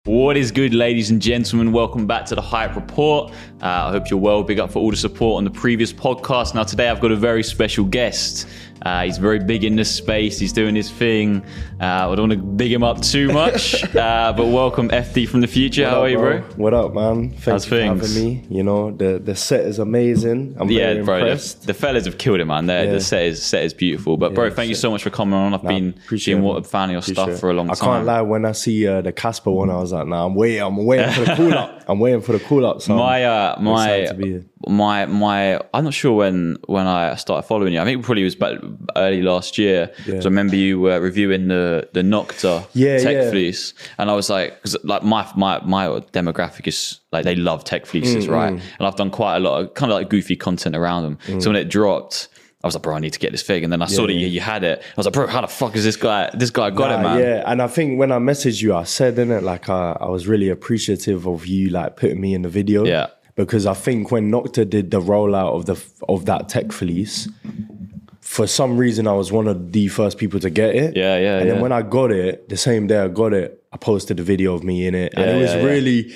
What is good, ladies and gentlemen? Welcome back to the Hype Report. I hope you're well. Big up for all the support on the previous podcast. Now, today I've got a very special guest. He's very big in this space. He's doing his thing. I don't want to big him up too much, but welcome FD from the future. How are you, bro? What up, man? Thanks for having me. You know, the set is amazing. I'm very impressed. The fellas have killed it, man. The set is beautiful. But bro, thank you so much for coming on. I've been a fan of your stuff for a long time. I can't lie. When I see the Casper one, I was like, nah, I'm waiting for the call up. I'm waiting for the call up. So I'm not sure when I started following you. I think it probably was back early last year. Because I remember you were reviewing the Nocta tech fleece, and I was like, cause like my demographic is like they love tech fleeces, right? And I've done quite a lot of kind of like goofy content around them. So when it dropped, I was like, bro, I need to get this thing. And then I saw that you had it. I was like, bro, how the fuck is this guy got it, man? Yeah, and I think when I messaged you, I said, innit, like I was really appreciative of you like putting me in the video. Yeah. Because I think when Nocta did the rollout of that tech fleece, for some reason I was one of the first people to get it. And then when I got it, the same day I got it, I posted a video of me in it. And it was really,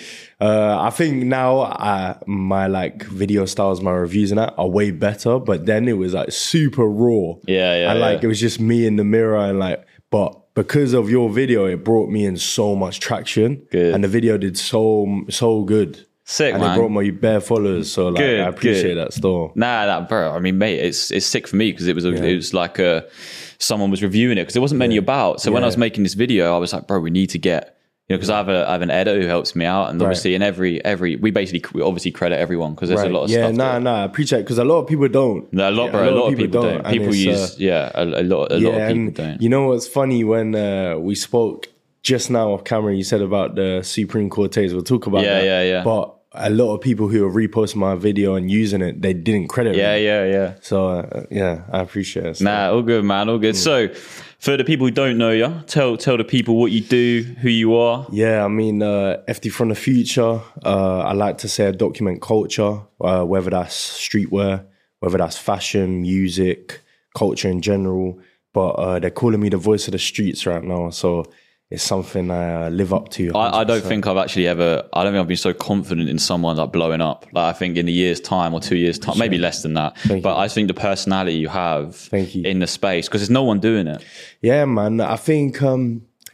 I think now my like video styles, my reviews and that are way better. But then it was like super raw. And like it was just me in the mirror and like, but because of your video, it brought me in so much traction. And the video did so good. Sick, and man. It brought my bare followers, so like I appreciate that still. Bro. I mean, mate, it's sick for me because it was like someone was reviewing it because there wasn't many about. So when I was making this video, I was like, bro, we need to get, you know, because I have an editor who helps me out, and obviously in every we obviously credit everyone because there's a lot of stuff. I appreciate it because a lot of people don't. A lot of people don't. People use a lot of people don't. You know what's funny when we spoke just now off camera, you said about the Supreme Cortez. We'll talk about that. But a lot of people who have reposted my video and using it, they didn't credit me. So, I appreciate it. So. All good, man. All good. So, for the people who don't know you, tell the people what you do, who you are. Yeah, I mean, FD from the future. I like to say I document culture, whether that's streetwear, whether that's fashion, music, culture in general. But they're calling me the voice of the streets right now. So, it's something I live up to. I don't think I've been so confident in someone like blowing up. Like I think in a year's time or 2 years time, maybe less than that. But I think the personality you have in the space, because there's no one doing it. Yeah, man. I think, I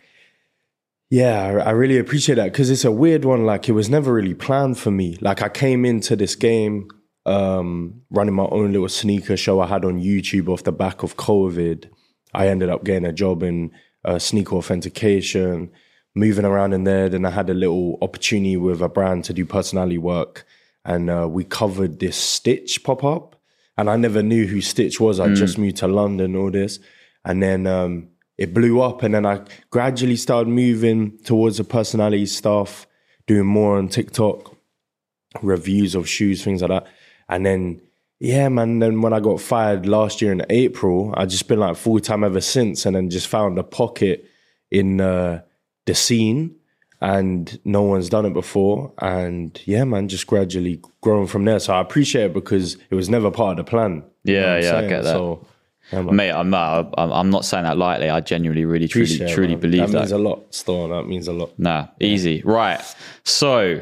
really appreciate that because it's a weird one. Like it was never really planned for me. Like I came into this game running my own little sneaker show I had on YouTube off the back of COVID. I ended up getting a job in sneaker authentication, moving around in there. Then I had a little opportunity with a brand to do personality work, and we covered this Stitch pop-up, and I never knew who Stitch was. I just moved to London, all this, and then it blew up, and then I gradually started moving towards the personality stuff, doing more on TikTok, reviews of shoes, things like that, and then then when I got fired last year in April, I just been like full-time ever since, and then just found a pocket in the scene, and no one's done it before, and just gradually growing from there. So I appreciate it because it was never part of the plan. I get that. So, mate, I'm not saying that lightly. I genuinely, really, truly believe that. That means a lot, Storm. That means a lot. Easy. Right. So,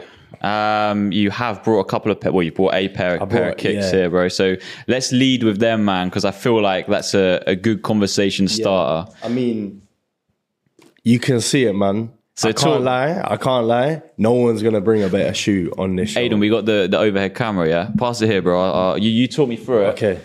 you have brought a couple of you brought a pair of kicks here, bro. So let's lead with them, man, because I feel like that's a good conversation starter. I mean, you can see it, man. So I can't lie. No one's gonna bring a better shoe on this show. Aidan, we got the overhead camera, yeah? Pass it here, bro. You talk me through it. Okay.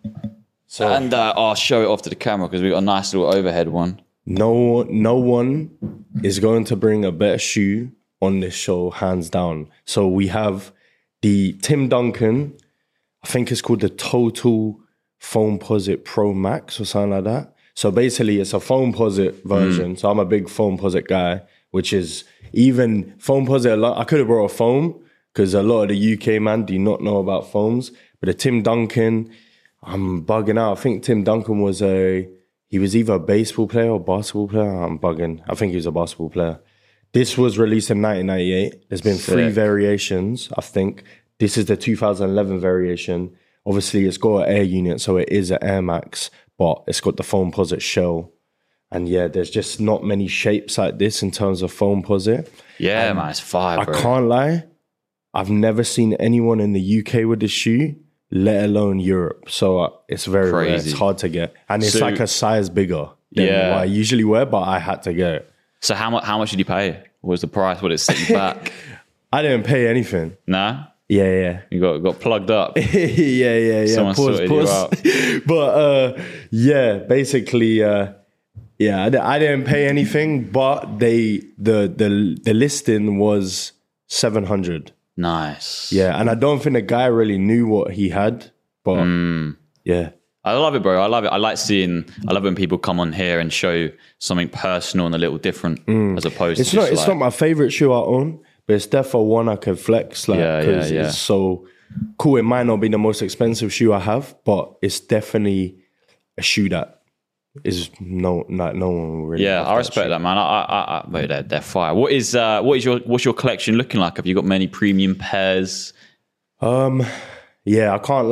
So I'll show it off to the camera because we got a nice little overhead one. No one is going to bring a better shoe on this show, hands down. So we have the Tim Duncan, I think it's called the Total Foamposite Pro Max or something like that. So basically it's a Foamposite version. So I'm a big Foamposite guy, which is even Foamposite. I could have brought a foam because a lot of the UK man do not know about foams. But the Tim Duncan, I'm bugging out. I think Tim Duncan was he was either a baseball player or basketball player. I'm bugging. I think he was a basketball player. This was released in 1998. There's been 3 variations, I think. This is the 2011 variation. Obviously, it's got an air unit, so it is an Air Max, but it's got the Foamposite shell. And yeah, there's just not many shapes like this in terms of foam posit. Yeah, man, it's fire, I bro. can't lie. I've never seen anyone in the UK with this shoe, let alone Europe. So it's very rare. Crazy. It's hard to get. And it's So- like a size bigger than Yeah. what I usually wear, but I had to get it. So how much did you pay? What was the price? What did it set you back? I didn't pay anything. Nah? Yeah. You got plugged up. yeah. Someone sorted you out. But yeah, basically, yeah, I didn't pay anything, but the listing was 700. Nice. Yeah, and I don't think the guy really knew what he had, but yeah. I love it, bro. I love it. I love when people come on here and show something personal and a little different as opposed It's to not. just It's not my favorite shoe I own, but it's definitely one I can flex. Like, Yeah, because yeah. it's so cool. It might not be the most expensive shoe I have, but it's definitely a shoe that is no one will really. Yeah, have I respect shoe. that, man. Mate, they're fire. What's your collection looking like? Have you got many premium pairs? Yeah, I can't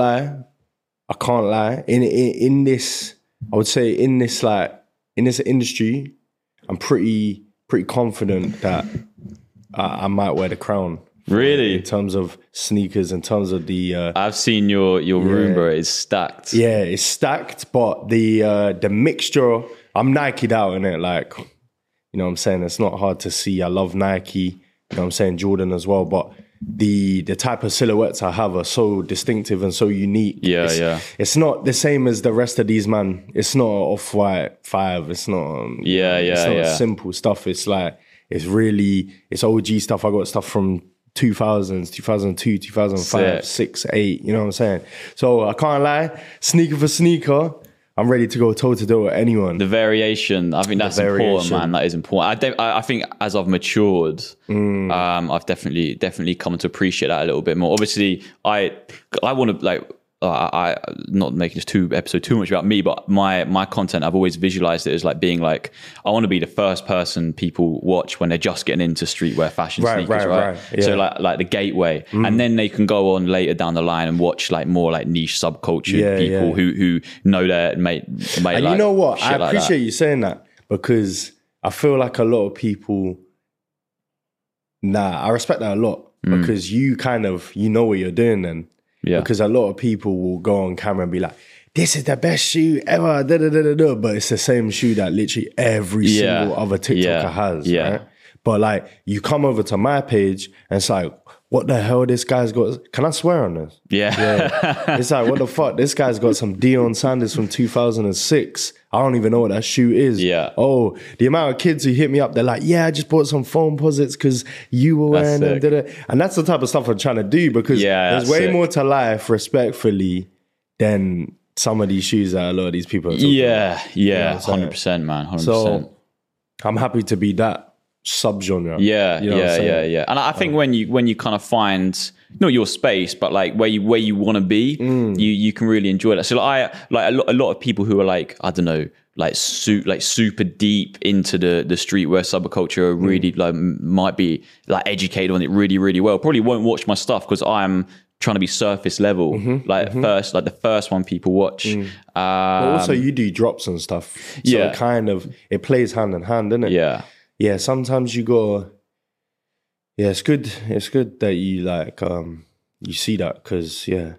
lie. In this, I would say in this industry, I'm pretty confident that I might wear the crown. Really? In terms of sneakers, in terms of the I've seen your room, bro. It's stacked. yeah, it's stacked, but the mixture, I'm Nike'd out in it. Like, you know what I'm saying? It's not hard to see. I love Nike, you know what I'm saying, Jordan as well, but the type of silhouettes I have are so distinctive and so unique. Yeah. It's not the same as the rest of these, man. It's not Off-White 5. It's not it's not simple stuff. It's like it's OG stuff. I got stuff from 2000s, 2002, 2005, 6, 8, you know what I'm saying? So I can't lie, sneaker for sneaker, I'm ready to go toe to toe with anyone. The variation, I think that's important, man. That is important. I think as I've matured, I've definitely come to appreciate that a little bit more. Obviously, I want to like. I not making this episode too much about me, but my content, I've always visualized it as like being like, I want to be the first person people watch when they're just getting into streetwear fashion sneakers, right? Yeah. So like the gateway, and then they can go on later down the line and watch like more like niche subculture people who know their mate. And like, you know what? I appreciate you saying that, because I feel like a lot of people. I respect that a lot, because you know what you're doing then. Yeah. Because a lot of people will go on camera and be like, this is the best shoe ever, but it's the same shoe that literally every single other TikToker has, right? But like, you come over to my page and it's like, what the hell, this guy's got, can I swear on this? Yeah. It's like, what the fuck, this guy's got some Deion Sanders from 2006. I don't even know what that shoe is. Yeah. Oh, the amount of kids who hit me up, they're like, yeah, I just bought some foam posits because you were wearing them. And that's the type of stuff I'm trying to do, because there's way more to life, respectfully, than some of these shoes that a lot of these people are talking about. You know 100%, man, 100%. So I'm happy to be that subgenre. Yeah. And I think when you kind of find not your space, but like where you want to be, you can really enjoy that. So like a lot of people who are like, I don't know, like super deep into the streetwear subculture are really like might be like educated on it really, really well. Probably won't watch my stuff because I'm trying to be surface level. The first one people watch. But also you do drops and stuff. So it plays hand in hand, doesn't it? Yeah, sometimes you go. Yeah, it's good. It's good that you like you see that, because a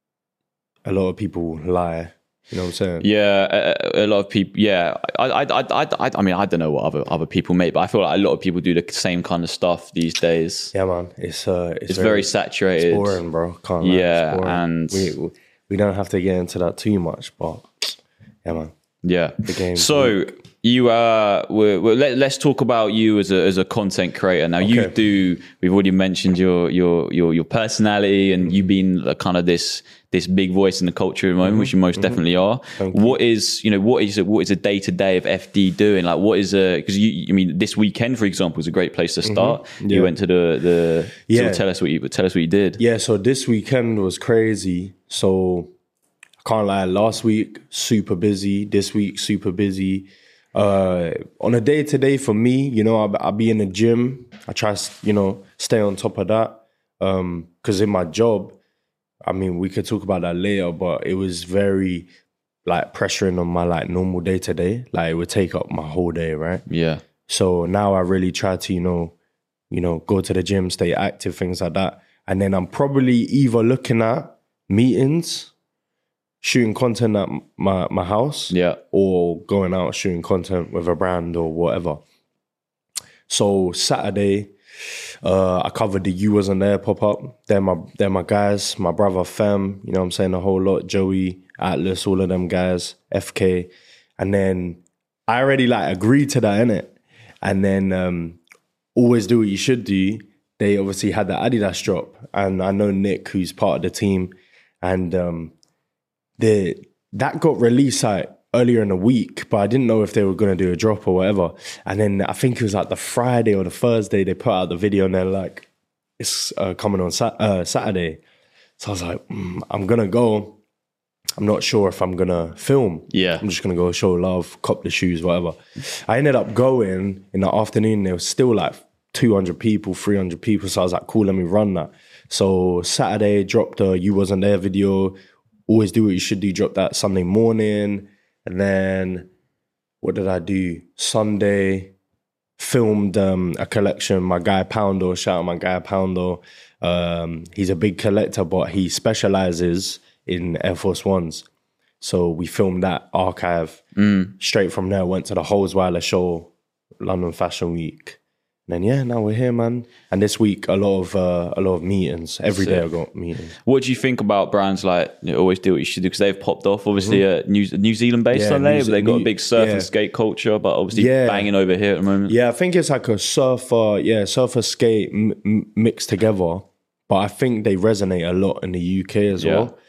lot of people lie. You know what I'm saying? Yeah, a lot of people. Yeah, I mean, I don't know what other people make, but I feel like a lot of people do the same kind of stuff these days. Yeah, man. It's very saturated. It's boring, bro. Can't lie. Yeah, and we don't have to get into that too much, but yeah, man. Yeah. The game. So you let's talk about you as a content creator. Now we've already mentioned your personality, and you being kind of this big voice in the culture at the moment, which you most definitely are. What is a day-to-day of FD doing? Like, what is because I mean, this weekend, for example, is a great place to start. You went to the tell us what you did. Yeah, so this weekend was crazy. So I can't lie, last week super busy, this week super busy. On a day-to-day for me, you know, I'll be in the gym. I try to, stay on top of that. Because in my job, I mean, we could talk about that later, but it was very like pressuring on my like normal day to day. Like it would take up my whole day, right? Yeah. So now I really try to, go to the gym, stay active, things like that. And then I'm probably either looking at meetings, shooting content at my house, or going out shooting content with a brand or whatever. So Saturday, I covered the You Wasn't There pop-up. They're my guys, my brother Fem, you know what I'm saying, a whole lot, Joey, Atlas, all of them guys, FK. And then I already like agreed to that, innit? And then Always Do What You Should Do, they obviously had the Adidas drop. And I know Nick, who's part of the team, and that got released like earlier in the week, but I didn't know if they were going to do a drop or whatever. And then I think it was like the Friday or the Thursday, they put out the video and they're like, it's coming on Saturday. So I was like, I'm going to go. I'm not sure if I'm going to film. Yeah. I'm just going to go show love, cop the shoes, whatever. I ended up going in the afternoon. There was still like 200 people, 300 people. So I was like, cool, let me run that. So Saturday, dropped a You Wasn't There video. Always Do What You Should Do, dropped that Sunday morning. And then what did I do? Sunday, filmed a collection. My guy Poundo, shout out my guy Poundo. He's a big collector, but he specializes in Air Force Ones. So we filmed that archive. Straight from there, went to the Holzweiler show, London Fashion Week. And then, now we're here, man. And this week, a lot of meetings. Every day I got meetings. What do you think about brands like Always Do What You Should Do? Because they've popped off, obviously, New Zealand-based, aren't they? But they've got a big surf and skate culture, but obviously banging over here at the moment. Yeah, I think it's like a surfer skate mixed together. But I think they resonate a lot in the UK as well.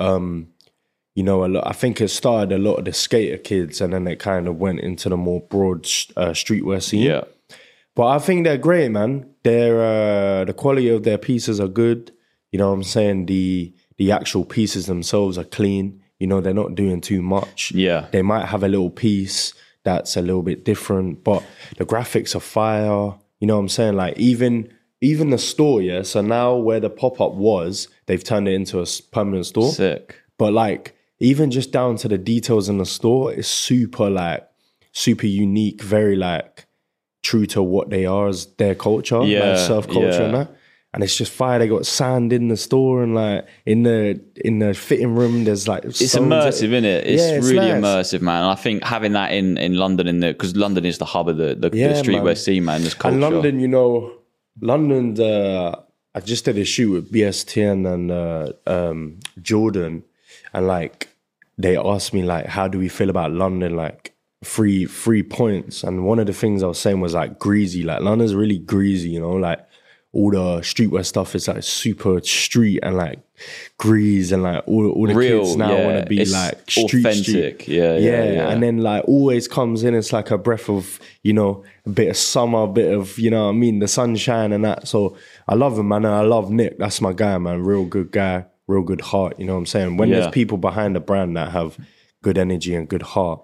I think it started a lot of the skater kids, and then it kind of went into the more broad streetwear scene. Yeah. But I think they're great, man. They're the quality of their pieces are good. You know what I'm saying? The actual pieces themselves are clean. They're not doing too much. Yeah. They might have a little piece that's a little bit different, but the graphics are fire. You know what I'm saying? Like even the store, yeah. So now where the pop-up was, they've turned it into a permanent store. Sick. But like even just down to the details in the store, it's super unique, very like true to what they are as their culture, like surf culture and that. And it's just fire. They got sand in the store, and like in the fitting room, there's like it's immersive, isn't it? It's really nice. Immersive, man. And I think having that in London, because London is the hub of the streetwear scene, man. This culture. And London, I just did a shoot with BSTN and Jordan, and like they asked me like, how do we feel about London? Like 3 points, and one of the things I was saying was like greasy. Like London's really greasy, like all the streetwear stuff is like super street and like grease, and like all the real, kids now want to be it's like authentic. Yeah. And then like always comes in, it's like a breath of, a bit of summer, a bit of, the sunshine and that. So I love him, man. And I love Nick. That's my guy, man. Real good guy, real good heart. You know what I'm saying? When there's people behind the brand that have good energy and good heart,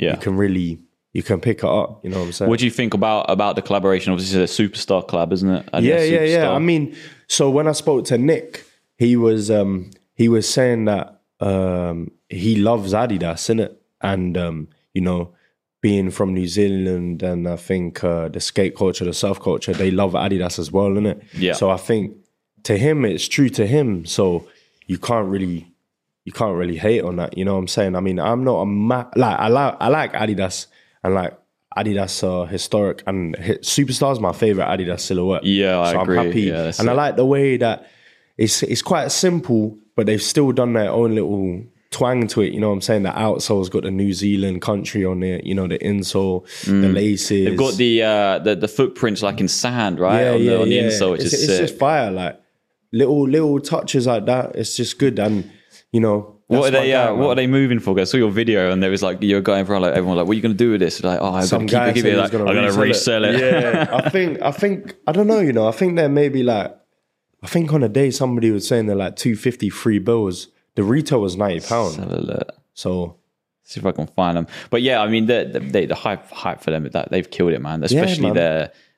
you can pick it up, you know what I'm saying? What do you think about the collaboration? Obviously, it's a Superstar collab, isn't it? Yeah. I mean, so when I spoke to Nick, he was saying that he loves Adidas, innit? And being from New Zealand, and I think the skate culture, the surf culture, they love Adidas as well, innit? Yeah. So I think to him, it's true to him. So you can't really hate on that, you know what I'm saying? I mean, I'm not I like Adidas. And like Adidas are historic, and Superstar is my favorite Adidas silhouette. Yeah, I agree. I'm happy, yeah, and I like the way that it's quite simple, but they've still done their own little twang to it. You know what I'm saying? The outsole's got the New Zealand country on it. The insole, the laces. They've got the footprints like in sand, right? On the insole, which is sick. It's just fire, like little touches like that. It's just good, and What are they moving for? I saw your video, and there was like you're going for like everyone like, what are you going to do with this? Like, I'm going to keep it. Like, I'm going to resell it. Yeah, I think I don't know. I think there may be like, I think on a day somebody was saying they're like 250 free bills. The retail was £90. So see if I can find them. But yeah, I mean the hype for them, that they've killed it, man. Especially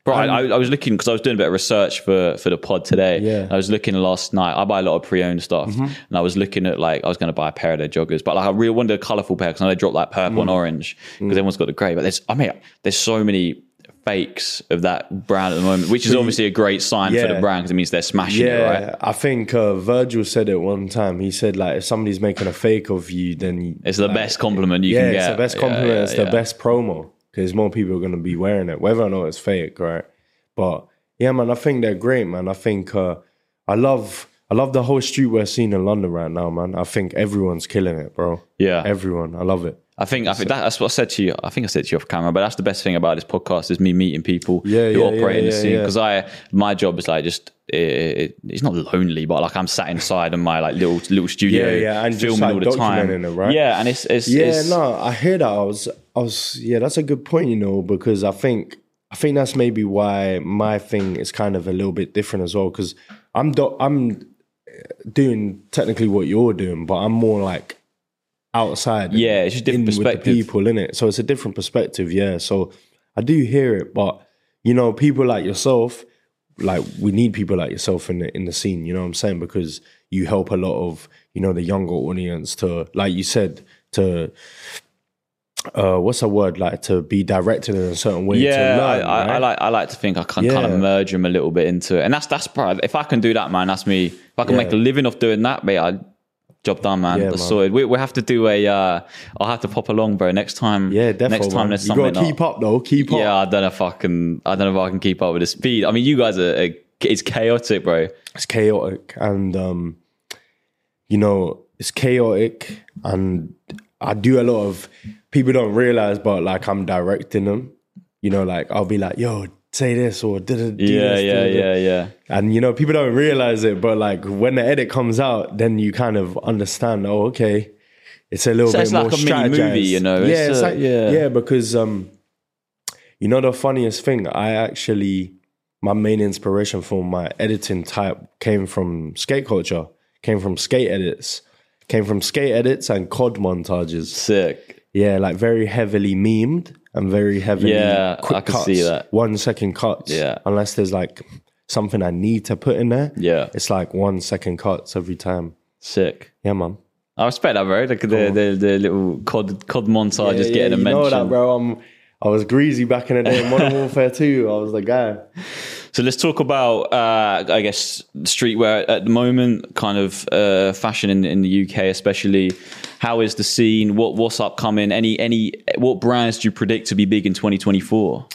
Bro, I was looking because I was doing a bit of research for the pod today. Yeah. I was looking last night. I buy a lot of pre-owned stuff, and I was looking at like I was going to buy a pair of their joggers, but like I really wanted a colourful pair because I know they drop like purple and orange because everyone's got the grey. But there's so many fakes of that brand at the moment, which is obviously a great sign for the brand because it means they're smashing it, right? I think Virgil said it one time. He said like if somebody's making a fake of you, then It's the best compliment you can get. it's the best compliment. It's the best promo because more people are going to be wearing it, whether or not it's fake, right? But yeah, man, I think they're great, man. I think I love the whole streetwear scene in London right now, man. I think everyone's killing it, bro. Yeah, everyone. I love it. I think that's what I said to you. I think I said to you off camera, but that's the best thing about this podcast is me meeting people who operate in the scene. Because my job is like just it's not lonely, but like I'm sat inside in my like little studio, and filming just, all the time. It, right? Yeah, and it's I hear that. I was that's a good point, you know, because I think that's maybe why my thing is kind of a little bit different as well. Because I'm doing technically what you're doing, but I'm more like outside, it's just different perspective with the people in it, so it's a different perspective. So I do hear it, but you know, people like yourself, like we need people like yourself in the scene, you know what I'm saying, because you help a lot of, you know, the younger audience to, like you said, to what's the word, like to be directed in a certain way. To learn, I like to think I can kind of merge them a little bit into it, and that's probably, if I can do that, man, that's me. If I can make a living off doing that, mate, job done, man. That's sorted. We have to do I'll have to pop along, bro. Next time. Yeah, definitely. Next time there's something. You gotta keep up though. Keep up. Yeah, I don't know if I can keep up with the speed. I mean, you guys it's chaotic, bro. It's chaotic, and you know, it's chaotic, and I do a lot of, people don't realize, but like I'm directing them. You know, like I'll be like, yo, say this or do this. Yeah. And you know, people don't realize it, but like when the edit comes out, then you kind of understand. Oh, okay, it's a little bit more like a mini movie, you know. Because you know, the funniest thing, my main inspiration for my editing type came from skate culture, came from skate edits and COD montages. Sick. Yeah, like very heavily memed and very heavily quick I can cuts, see that. 1 second cuts. Yeah. Unless there's like something I need to put in there. Yeah. It's like 1 second cuts every time. Sick. Yeah, man. I respect that, bro. Like the little COD montage is getting a mention. You know that, bro. I was greasy back in the day in Modern Warfare 2. I was the guy. So let's talk about, I guess, streetwear at the moment, kind of fashion in the UK especially. How is the scene? What's upcoming? What brands do you predict to be big in 2024?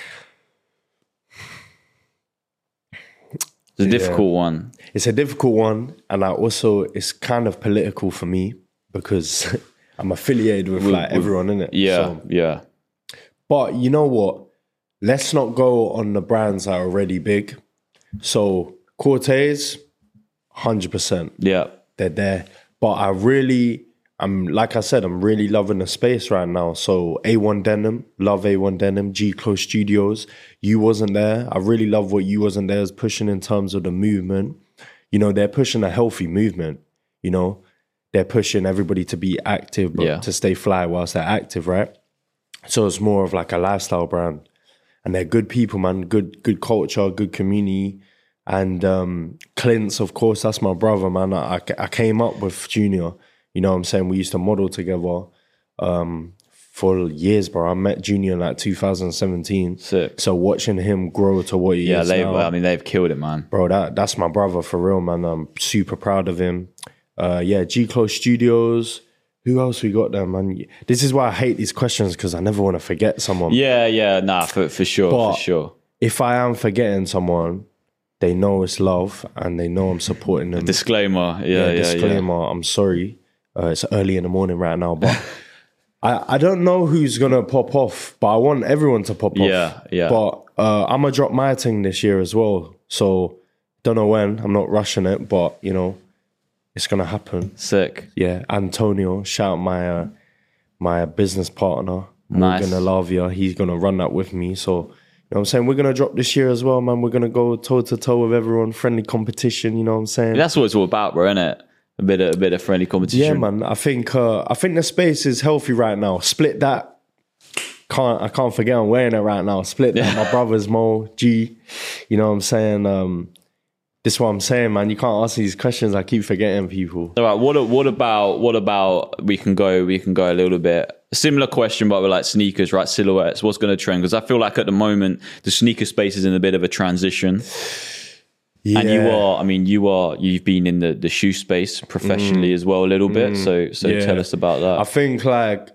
It's a difficult one. It's a difficult one, and it's kind of political for me because I'm affiliated with everyone in it. Yeah. But you know what? Let's not go on the brands that are already big. So Cortez, 100%. Yeah. They're there. But I'm really loving the space right now. So A1 Denim, love A1 Denim, G Close Studios. You Wasn't There. I really love what You Wasn't There is pushing in terms of the movement. You know, they're pushing a healthy movement. You know, they're pushing everybody to be active, but to stay fly whilst they're active, right? So it's more of like a lifestyle brand. And they're good people, man. Good culture, good community. And Clint's, of course, that's my brother, man. I came up with Junior. You know what I'm saying? We used to model together for years, bro. I met Junior in like 2017. Sick. So watching him grow to what he is now. I mean, they've killed it, man. Bro, that's my brother for real, man. I'm super proud of him. G Close Studios. Who else we got there, man? This is why I hate these questions, because I never want to forget someone. For sure. If I am forgetting someone, they know it's love and they know I'm supporting them. Disclaimer. Disclaimer. I'm sorry. It's early in the morning right now, but I don't know who's going to pop off, but I want everyone to pop off. Yeah. But I'm going to drop my thing this year as well. So don't know when. I'm not rushing it, but, you know, it's going to happen. Sick. Yeah. Antonio, shout out my business partner. Nice. Morgan Alavia. He's going to run that with me. So, you know what I'm saying? We're going to drop this year as well, man. We're going to go toe to toe with everyone. Friendly competition, you know what I'm saying? That's what it's all about, bro, isn't it? A bit of friendly competition. Yeah, man. I think the space is healthy right now. Split that. can't forget I'm wearing it right now. Split that. My brother's Mo G. You know what I'm saying? This is what I'm saying, man. You can't ask these questions. I keep forgetting people. All right. What about we can go a little bit similar question, but with like sneakers, right? Silhouettes. What's going to trend? Because I feel like at the moment the sneaker space is in a bit of a transition. Yeah. And you've been in the shoe space professionally as well a little bit. So tell us about that. I think like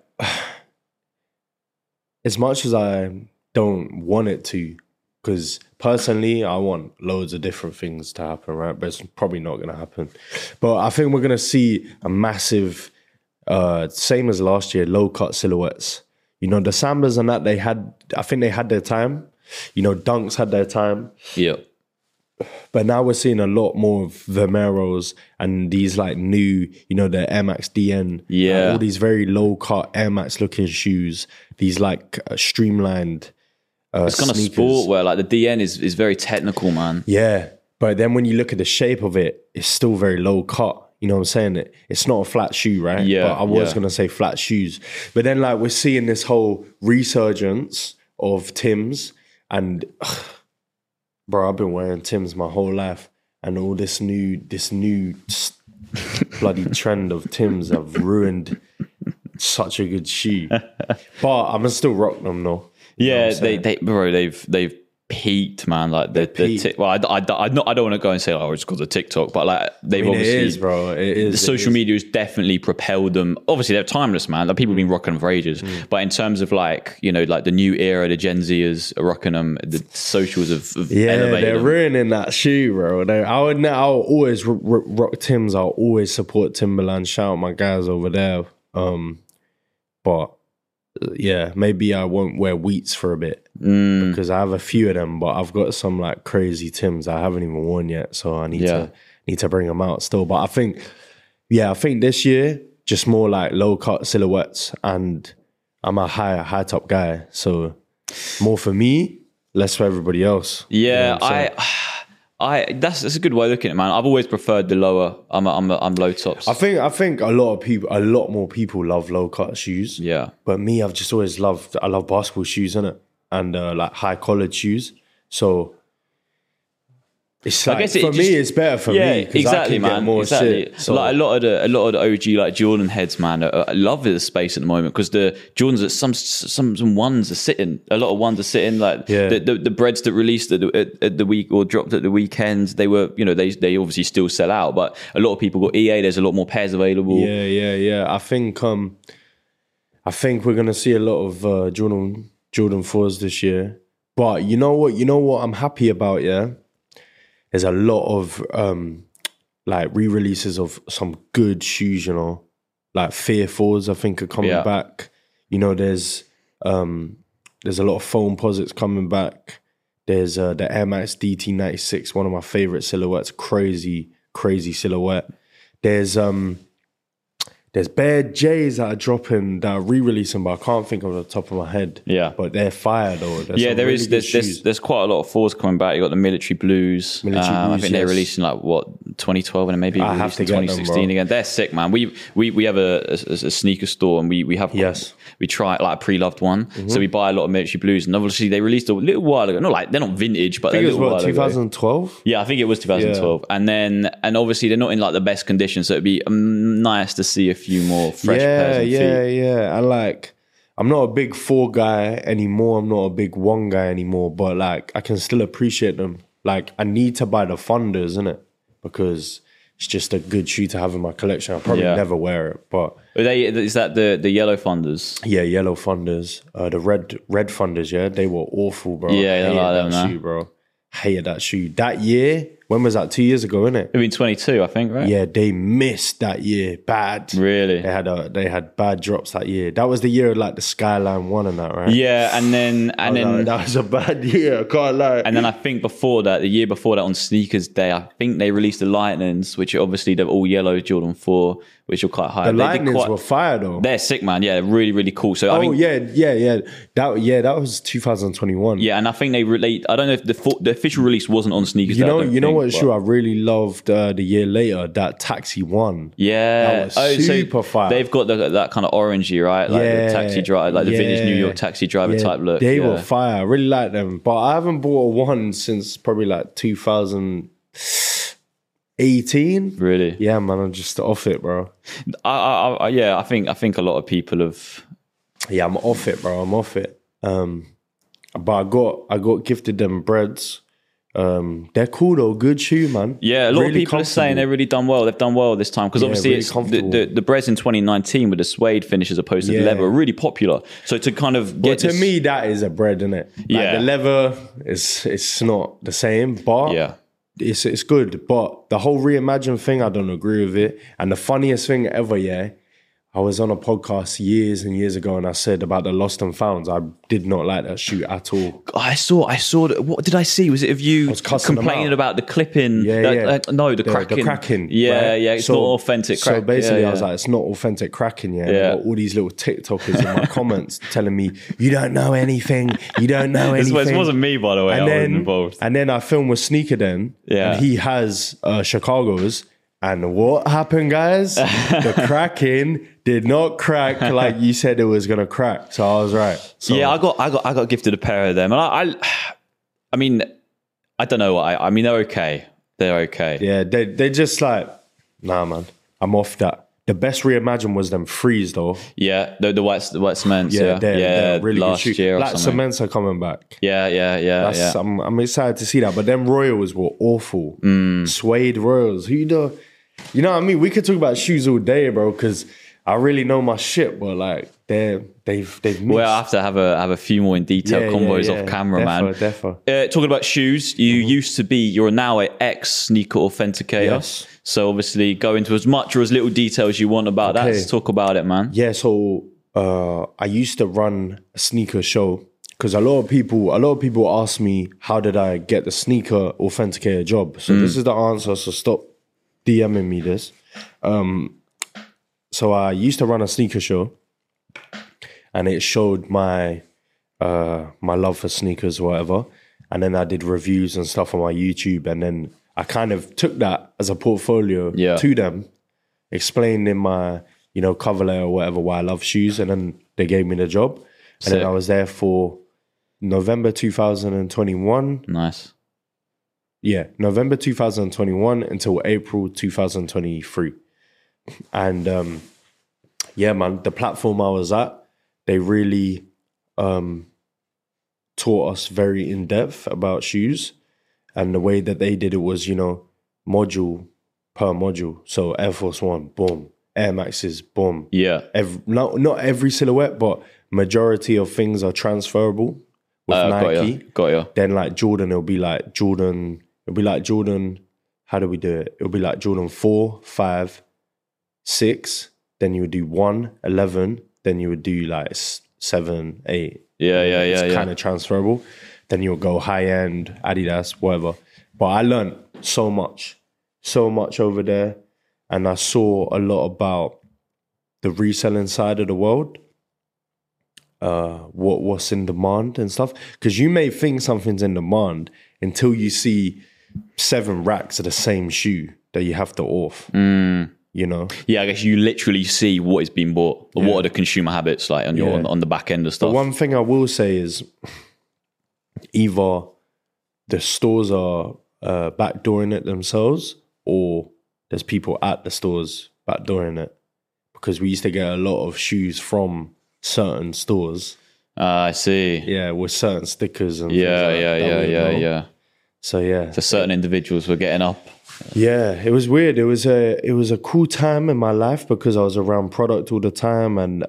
as much as I don't want it to, because personally I want loads of different things to happen, right? But it's probably not going to happen. But I think we're going to see a massive, same as last year, low cut silhouettes. You know, the Sambas and that I think they had their time. You know, Dunks had their time. Yeah. But now we're seeing a lot more of Vomeros and these like new, you know, the Air Max DN. Yeah. All these very low cut Air Max looking shoes. These like streamlined it's kind sneakers. of sport where like the DN is very technical, man. Yeah. But then when you look at the shape of it, it's still very low cut. You know what I'm saying? It's not a flat shoe, right? Yeah. But I was going to say flat shoes. But then like we're seeing this whole resurgence of Timbs and... Bro, I've been wearing Timbs my whole life, and all this new bloody trend of Timbs have ruined such a good shoe. But I'm gonna still rock them though. Yeah, they've peaked, man. Like I don't want to go and say it's because of TikTok, but like they've obviously, it is, bro. It is. The social media has definitely propelled them. Obviously, they're timeless, man. Like people have been rocking them for ages. But in terms of like, you know, like the new era, the Gen Zers are rocking them. The socials have elevated they're them. ruining that shoe, bro. I'll always rock Timbs. I'll always support Timberland. Shout out my guys over there. But yeah, maybe I won't wear Wheats for a bit because I have a few of them, but I've got some like crazy Timbs I haven't even worn yet, so I need to bring them out still. But I think this year just more like low cut silhouettes, and I'm a high top guy, so more for me, less for everybody else. Yeah, you know that's a good way of looking at it, man. I've always preferred the lower. I'm low tops. I think a lot more people love low cut shoes. Yeah, but me, I've just always loved. I love basketball shoes, innit? And like high collared shoes. So it's like, for me, it's better for me. Exactly, man. More exactly. Shit, so. Like a lot of the OG like Jordan heads, man. I love the space at the moment because the Jordans that some ones are sitting. A lot of ones are sitting. Like the breads that released at the week or dropped at the weekends, they were, you know, they obviously still sell out. But a lot of people got EA. There's a lot more pairs available. Yeah. I think we're gonna see a lot of Jordan 4s this year. But you know what I'm happy about, yeah? There's a lot of like re-releases of some good shoes, you know, like Fear 4s I think are coming back. You know, there's a lot of foam posits coming back. There's the Air Max DT96, one of my favorite silhouettes, crazy silhouette. There's bare J's that are dropping, that are re-releasing, but I can't think of the top of my head. Yeah. But they're fire though. There's quite a lot of 4s coming back. You got the Military Blues. I think they're releasing like 2012 and then maybe released in 2016 again. They're sick, man. We have a sneaker store and we try like a pre-loved one. Mm-hmm. So we buy a lot of Military Blues, and obviously they released a little while ago. Not like they're not vintage, but I think they're a little while 2012? ago. Yeah, I think it was 2012. Yeah. And obviously they're not in like the best condition, so it'd be nice to see a few more fresh pairs of feet. Yeah. And like, I'm not a big 4 guy anymore. I'm not a big 1 guy anymore. But like, I can still appreciate them. Like, I need to buy the Funders, innit? Because it's just a good shoe to have in my collection. I'll probably never wear it, but is that the yellow Funders? Yeah, yellow Funders. The red Funders. Yeah, they were awful, bro. Yeah, I hated that shoe, bro. Hated that shoe. That year, when was that? 2 years ago, innit? I mean, 22, I think, right? Yeah, they missed that year bad. Really? They had bad drops that year. That was the year of like the Skyline 1 and that, right? Yeah, and then that was a bad year. I can't lie. And then I think the year before that, on Sneakers Day, I think they released the Lightnings, which are obviously they're all yellow Jordan 4, which are quite high. The Lightnings were fire though. They're sick, man. Yeah, really, really cool. So yeah. That was 2021. Yeah, and I think I don't know if the official release wasn't on Sneakers Day. You know what shoe I really loved the year later? That Taxi One. Yeah. That was super fire. They've got that kind of orangey, right? Like the taxi driver, like the vintage New York taxi driver type look. They were fire. I really like them. But I haven't bought one since probably like 2018. Really? Yeah, man. I'm just off it, bro. I think a lot of people have. Yeah, I'm off it, bro. I'm off it. But I got gifted them breads. They're cool though, good shoe, man. Yeah, a lot of people are saying they've really done well. They've done well this time because obviously really it's the breads in 2019 with the suede finish as opposed to the leather are really popular. So to kind of get to me, that is a bread, isn't it? Like the leather it's not the same, but it's good. But the whole Reimagine thing, I don't agree with it. And the funniest thing ever, I was on a podcast years and years ago and I said about the lost and founds. I did not like that shoe at all. I saw that. What did I see? Was it of you complaining about the clipping? No, the cracking. The cracking. Yeah, it's not authentic crack. So basically I was like, it's not authentic cracking, all these little TikTokers in my comments telling me, you don't know anything. You don't know anything. This wasn't me, by the way. I wasn't involved. And then I filmed with Sneaker Den. Yeah. And he has Chicago's. And what happened, guys? The cracking did not crack like you said it was gonna crack. So I was right. So, I got gifted a pair of them, and I mean, I don't know. I mean, they're okay. They're okay. Yeah, they just like, nah, man. I'm off that. The best Reimagine was them Freeze though. Yeah, the white cements. They're really last good year. Black cements are coming back. Yeah. I'm excited to see that. But them Royals were awful. Suede Royals. You know what I mean? We could talk about shoes all day, bro, because I really know my shit, but like they've missed. Well, I have to have a few more in detail combos off camera, man. Defo. Talking about shoes, you're now an ex-sneaker authenticator. Yes. So obviously go into as much or as little detail as you want about that. Let's talk about it, man. Yeah, so I used to run a sneaker show because a lot of people ask me, how did I get the sneaker authenticator job? So this is the answer, so stop DMing me this. So I used to run a sneaker show and it showed my love for sneakers or whatever. And then I did reviews and stuff on my YouTube. And then I kind of took that as a portfolio to them, explained in my, cover letter or whatever why I love shoes. And then they gave me the job. And then I was there for November 2021. Nice. Yeah, November 2021 until April 2023. And man, the platform I was at, they really taught us very in depth about shoes. And the way that they did it was, module per module. So Air Force One, boom. Air Maxes, boom. Yeah. Not every silhouette, but majority of things are transferable with Nike. Got you. Then like Jordan, it'll be like Jordan. How do we do it? It'll be like Jordan 4, 5, 6. Then you would do 1, 11. Then you would do like 7, 8. It's kind of transferable. Then you'll go high end, Adidas, whatever. But I learned so much over there. And I saw a lot about the reselling side of the world. What's in demand and stuff. Because you may think something's in demand until you see 7 racks of the same shoe that you have to off. Yeah, I guess you literally see what is being bought. What are the consumer habits like on the back end of stuff? The one thing I will say is either the stores are backdooring it themselves or there's people at the stores backdooring it. Because we used to get a lot of shoes from certain stores. I see. Yeah, with certain stickers and yeah. So so certain individuals were getting up. Yeah, it was weird. It was a cool time in my life because I was around product all the time, and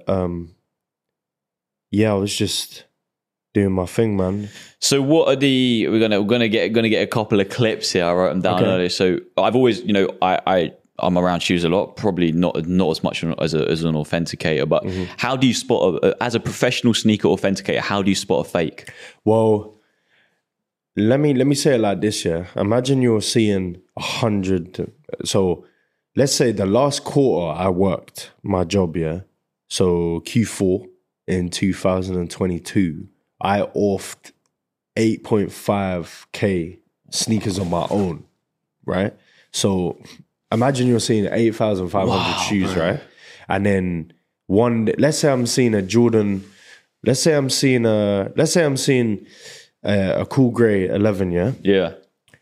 I was just doing my thing, man. So what are we're gonna get a couple of clips here. I wrote them down earlier. So I've always, I'm around shoes a lot, probably not as much as an authenticator, but how do you spot as a professional sneaker authenticator, how do you spot a fake? Well, let me say it like this, yeah. Imagine you're seeing 100. So let's say the last quarter I worked my job, yeah. So Q4 in 2022, I offed 8.5K sneakers on my own. right? So imagine you're seeing 8,500 shoes, bro. right? And then let's say I'm seeing a Jordan, let's say I'm seeing a Cool Grey 11, yeah? Yeah.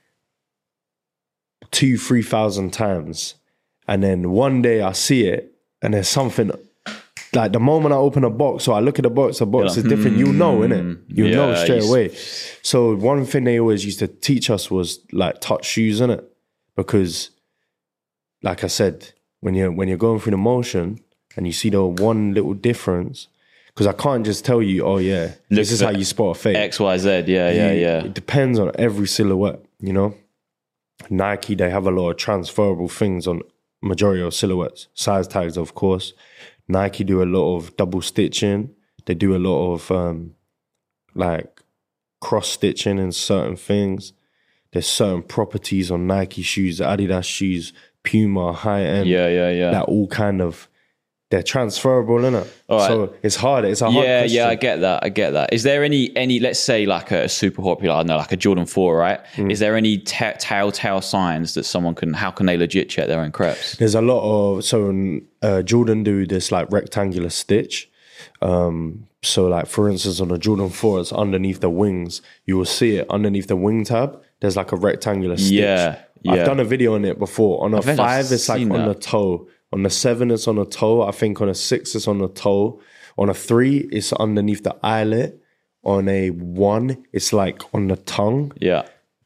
2,000-3,000 times. And then one day I see it and there's something, like the moment I open a box or I look at the box is different. You know, innit? You know straight away. So one thing they always used to teach us was like touch shoes, innit? Because like I said, when you're going through the motion and you see the one little difference, because I can't just tell you, oh yeah, this is how you spot a fake. X, Y, Z, yeah. It depends on every silhouette, you know? Nike, they have a lot of transferable things on majority of silhouettes. Size tags, of course. Nike do a lot of double stitching. They do a lot of like cross stitching in certain things. There's certain properties on Nike shoes, Adidas shoes, Puma, high end. Yeah. That all kind of, they're transferable, innit? Right. So it's hard. It's a hard question. Yeah, I get that. Is there any let's say like a super popular, I don't know, like a Jordan 4, right? Is there any telltale signs that how can they legit check their own creps? There's a lot of, Jordan do this like rectangular stitch. So like for instance on a Jordan 4, it's underneath the wings. You will see it underneath the wing tab. There's like a rectangular stitch. Yeah. I've done a video on it before. On a 5, it's like on the toe. On the 7, it's on the toe. I think on a 6, it's on the toe. On a 3, it's underneath the eyelet. On a 1, it's like on the tongue. Yeah.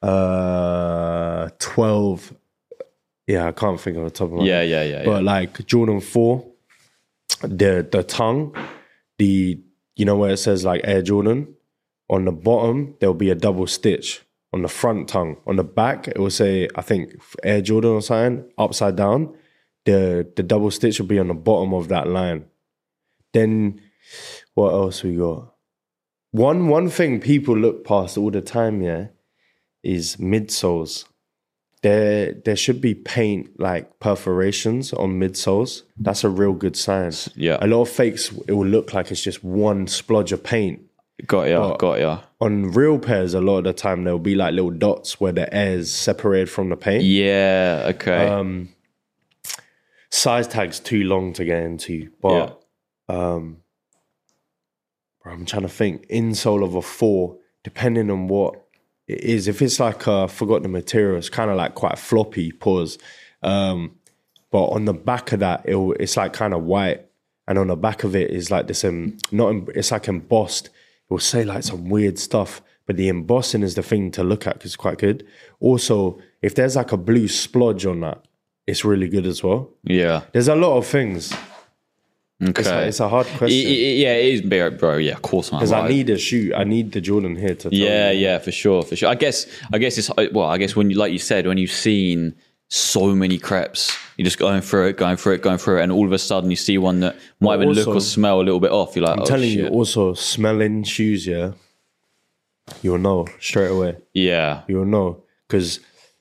12. Yeah, I can't think of the top of my head. Yeah. But like Jordan 4, the tongue, you know where it says like Air Jordan? On the bottom, there'll be a double stitch on the front tongue. On the back, it will say, I think, Air Jordan or something, upside down. The double stitch will be on the bottom of that line. Then, what else we got? One thing people look past all the time, yeah, is midsoles. There should be paint, like perforations on midsoles. That's a real good sign. Yeah. A lot of fakes, it will look like it's just one splodge of paint. Got ya. On real pairs, a lot of the time, there'll be like little dots where the air's separated from the paint. Yeah, okay. Size tag's too long to get into, but I'm trying to think. Insole of a 4, depending on what it is. If it's like I forgot the material, it's kind of like quite floppy. Pause. But on the back of that, it's like kind of white, and on the back of it is like this. It's like embossed. It will say like some weird stuff, but the embossing is the thing to look at because it's quite good. Also, if there's like a blue splodge on that, it's really good as well. Yeah. There's a lot of things. Okay. It's a hard question. Yeah, it is, bro. Yeah, of course. Because I need a shoe. I need the Jordan here to tell Yeah, for sure. I guess it's, well, I guess when you, like you said, when you've seen so many crepes, you're just going through it, and all of a sudden you see one that might even look or smell a little bit off. You're like, I'm telling you, also smelling shoes, yeah, you'll know straight away. Yeah. You'll know. Because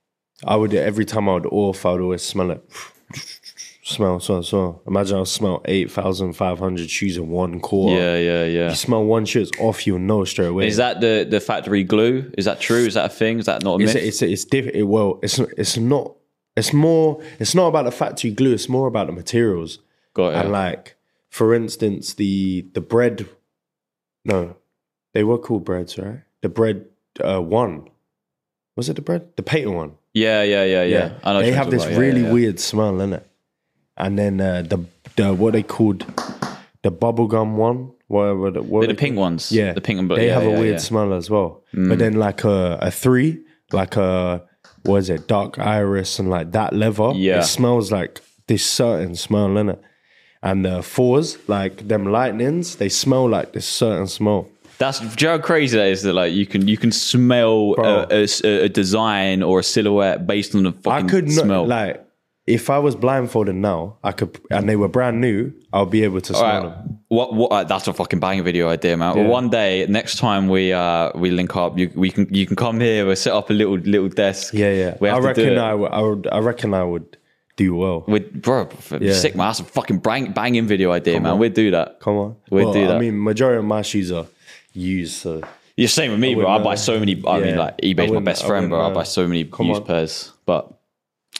every time I would off, I would always smell it. Smell. Imagine I'll smell 8,500 shoes in one quarter. Yeah. You smell one shoe, it's off, you'll know straight away. Is that the factory glue? Is that true? Is that a thing? Is that not a myth? It's different. Well, it's not. It's not about the factory glue. It's more about the materials. Got it. And like, for instance, the bread. No, they were called breads, right? The bread one. Was it the bread? The patent one. Yeah. I know they have this really weird smell, innit? And then the what they called the bubblegum one. What the pink ones. Yeah. The pink and blue. They have a weird smell as well. But then like a 3, like a, what is it, dark iris and like that leather. Yeah. It smells like this certain smell, innit? And the 4s, like them lightnings, they smell like this certain smell. Do you know how crazy that is? That like you can smell a design or a silhouette based on the fucking smell. Like, if I was blindfolded now, I could, and they were brand new, I'll be able to smell them. What? That's a fucking banging video idea, man. Yeah. Well, one day, next time we link up, you can come here. We'll set up a little desk. Yeah. I reckon I reckon I would do well. Bro, sick, man. That's a fucking banging video idea, man. We'd do that. Come on. We'd do that. I mean, majority of my shoes are used, so. You're same with me, bro. I buy so many. I mean, like eBay's my best friend, bro. I buy so many used pairs. But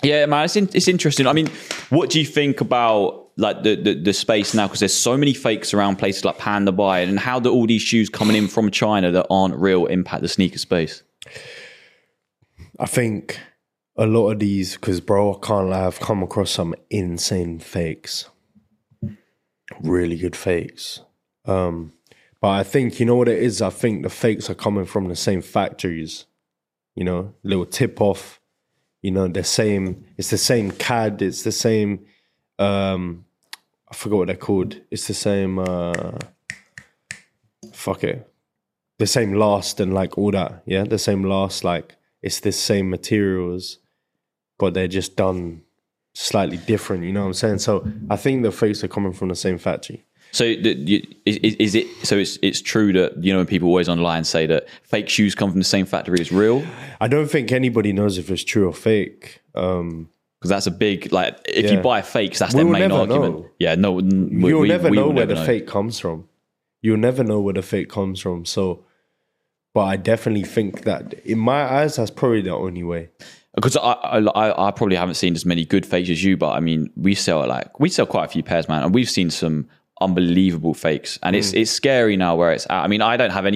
Yeah, man, it's interesting. I mean, what do you think about like the space now? Because there's so many fakes around places like Panda Buy, and how do all these shoes coming in from China that aren't real impact the sneaker space? I think a lot of these, because bro, I can't lie, I've come across some insane fakes, really good fakes. But I think, you know what it is? I think the fakes are coming from the same factories, you know, little tip off, you know, it's the same CAD, it's the same, I forgot what they're called. It's the same, the same last and like all that. Yeah, the same last, like it's the same materials, but they're just done slightly different, you know what I'm saying? So I think the fakes are coming from the same factory. So is it? So it's true that, you know, people always online say that fake shoes come from the same factory as real. I don't think anybody knows if it's true or fake. Because that's a big, like, if you buy fakes, that's their main argument. Know. Yeah, no, you'll never know where the fake comes from. You'll never know where the fake comes from. So, but I definitely think that in my eyes, that's probably the only way. Because I probably haven't seen as many good fakes as you, but I mean, we sell quite a few pairs, man, and we've seen some unbelievable fakes, and it's scary now where it's at. I mean, I'm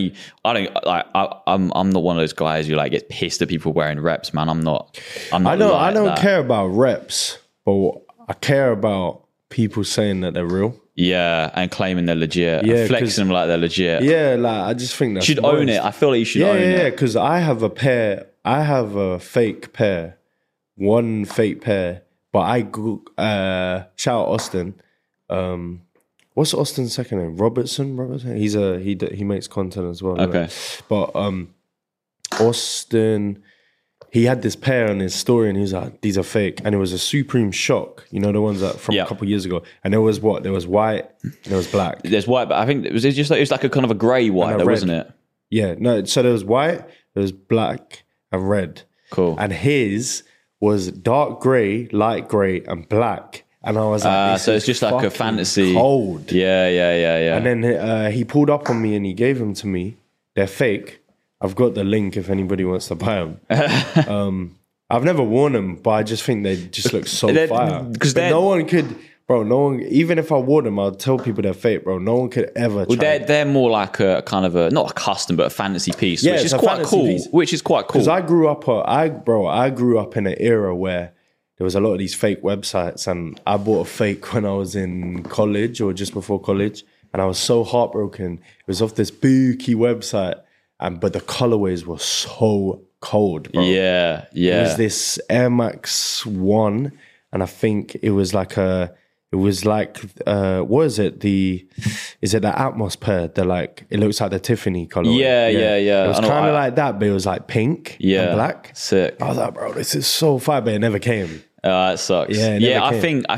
not one of those guys who like gets pissed at people wearing reps, man. I don't care about reps, but I care about people saying that they're real. Yeah, and claiming they're legit, and flexing them like they're legit. Yeah, like I just think that's you should own it. I feel like you should own it. Yeah, because I have a fake pair, one fake pair, but shout out Austin. What's Austin's second name? Robertson. He makes content as well. Okay, but Austin, he had this pair on his story, and he was like, "These are fake," and it was a Supreme Shock. You know, the ones that from a couple of years ago. And there was white, and there was black. There's white, but I think it was like a kind of a grey white, though, wasn't it? Yeah, no. So there was white, there was black, and red. Cool. And his was dark grey, light grey, and black. And I was like, so it's just like a fantasy. Cold. Yeah. And then he pulled up on me and he gave them to me. They're fake. I've got the link if anybody wants to buy them. I've never worn them, but I just think they just look so fire. Because no one could, even if I wore them, I'd tell people they're fake, bro. No one could ever try. They're more like a kind of not a custom, but a fantasy piece, which is quite cool. Because I grew up in an era where there was a lot of these fake websites, and I bought a fake when I was in college or just before college, and I was so heartbroken. It was off this bookie website, but the colorways were so cold, bro. Yeah. It was this Air Max 1, and I think it was like what is it? Is it the Atmos pair? It looks like the Tiffany color. Yeah. It was kind of like that, but it was like pink and black. Sick. I was like, bro, this is so fire, but it never came. It sucks. Yeah, I think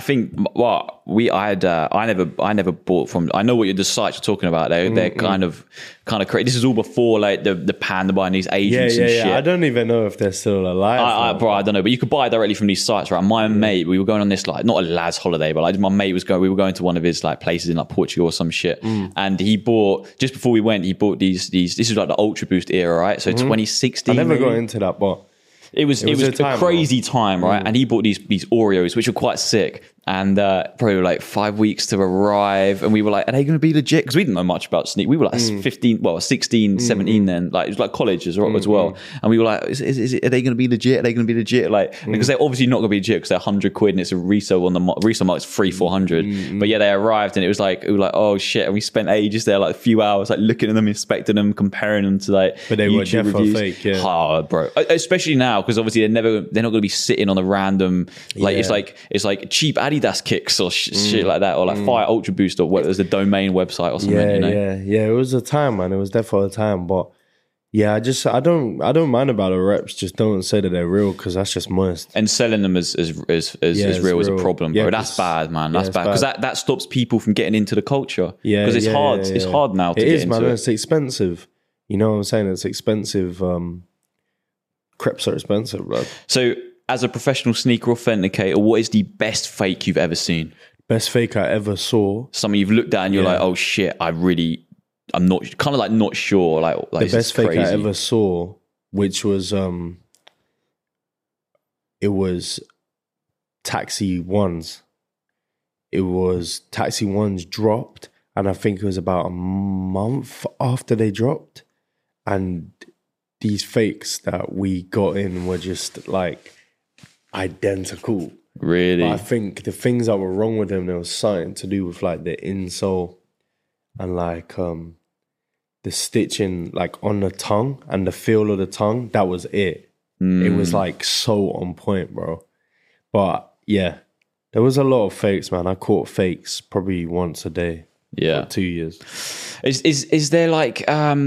I never bought from. I know what the sites you're talking about. They're kind of crazy. This is all before like the Panda buying these agents and shit. I don't even know if they're still alive. Bro, I don't know, but you could buy directly from these sites, right? My mate, we were going on this like not a lad's holiday, but like my mate we were going to one of his like places in like Portugal or some shit, and he bought just before we went. He bought these. This is like the Ultra Boost era, right? So 2016. I never got into that, but. It was a crazy time, right? And he bought these Oreos, which were quite sick. And probably like 5 weeks to arrive. And we were like, are they going to be legit? Because we didn't know much about sneakers. We were like 16, 17 then. Like, it was like college as well. And we were like, are they going to be legit? Are they going to be legit? Like, because they're obviously not going to be legit because they're £100 and it's a resale on the resale market's $300-400. But yeah, they arrived and we were like, oh shit. And we spent ages there, like a few hours, like looking at them, inspecting them, comparing them to like but they YouTube were reviews. fake, yeah. Oh, bro. Especially now, because obviously they're not going to be sitting on a random, like, it's like cheap Adidas kicks or shit like that, or like Fire Ultra Boost, or what was the domain website or something. Yeah. It was a time, man. It was definitely a time, but yeah, I don't mind about the reps. Just don't say that they're real because that's just moist. And selling them as real is a problem, bro. That's bad, man. That's bad because that stops people from getting into the culture. Yeah, because it's hard. It's hard now to get into it. It's expensive. You know what I'm saying? It's expensive. Crepes are expensive, bro. So, as a professional sneaker authenticator, what is the best fake you've ever seen? Best fake I ever saw. Something you've looked at and you're like, oh shit, I'm not sure. Like the best fake I ever saw, which was it was Taxi Ones. It was Taxi Ones dropped, and I think it was about a month after they dropped. And these fakes that we got in were just like identical. Really? But I think the things that were wrong with them, there was something to do with like the insole and like the stitching like on the tongue and the feel of the tongue. That was it. It was like so on point, bro. But yeah, there was a lot of fakes, man. I caught fakes probably once a day. Yeah. For 2 years. Is there like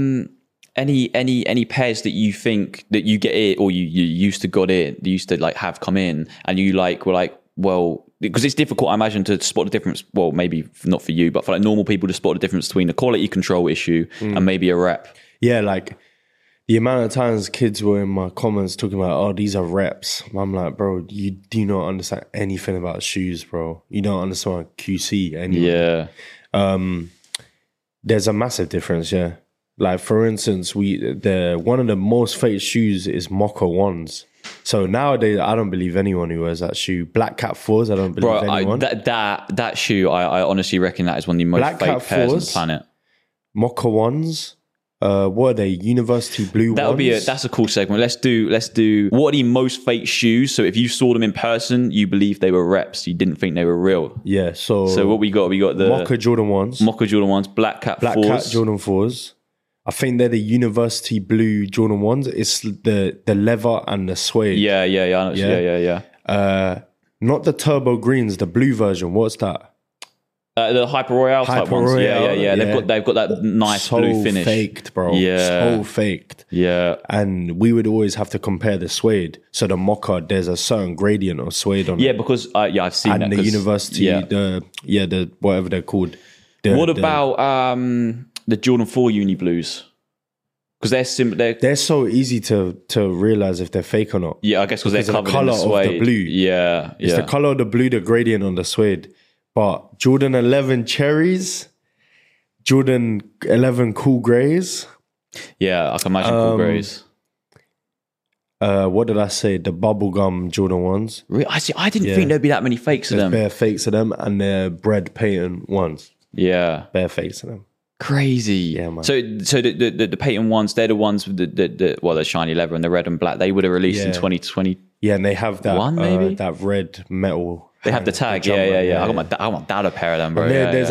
any pairs that you think that you get it or you used to got it, you used to like have come in and you like were like, well, because it's difficult, I imagine, to spot the difference. Well, maybe not for you, but for like normal people to spot the difference between a quality control issue and maybe a rep. Yeah, like the amount of times kids were in my comments talking about, oh, these are reps. I'm like, bro, you do not understand anything about shoes, bro. You don't understand QC anyway. Yeah. There's a massive difference, yeah. Like, for instance, one of the most faked shoes is Mocha Ones. So nowadays, I don't believe anyone who wears that shoe. Black Cat 4s, I don't believe anyone. That shoe, I honestly reckon that is one of the most Black fake Cat pairs 4s, on the planet. Mocha Ones. What are they? University Blue ones? That's a cool segment. Let's do what are the most fake shoes? So if you saw them in person, you believe they were reps. You didn't think they were real. Yeah. So what we got? We got the Mocha Jordan 1s. Mocha Jordan 1s, Black Cat 4s. Black Cat Jordan 4s. I think they're the University Blue Jordan 1s. It's the leather and the suede. Yeah. Not the turbo greens, the blue version. What's that? The Hyper Royale type ones. Yeah. They've got that nice so blue finish. Faked, bro. Yeah. So faked. Yeah. And we would always have to compare the suede. So the Mocha, there's a certain gradient of suede on it. Yeah, because I've seen that. And the University, the whatever they're called. What about the Jordan 4 Uni Blues? Because they're so easy to realize if they're fake or not. Yeah, I guess because they're covered in the suede. Of the blue. Yeah. It's the color of the blue, the gradient on the suede. But Jordan 11 cherries, Jordan 11 cool grays. Yeah, I can imagine cool grays. What did I say? The bubblegum Jordan 1s. Really? I didn't think there'd be that many fakes of them. Bare fakes of them, and they're Bread Payton 1s. Yeah. Bare fakes of them. Crazy. Yeah, man. So the Payton 1s, they're the ones with the shiny leather and the red and black. They would have released in 2020. Yeah, and they have that that red metal. They have the tag. Yeah. I want my dad a pair of them, bro. There's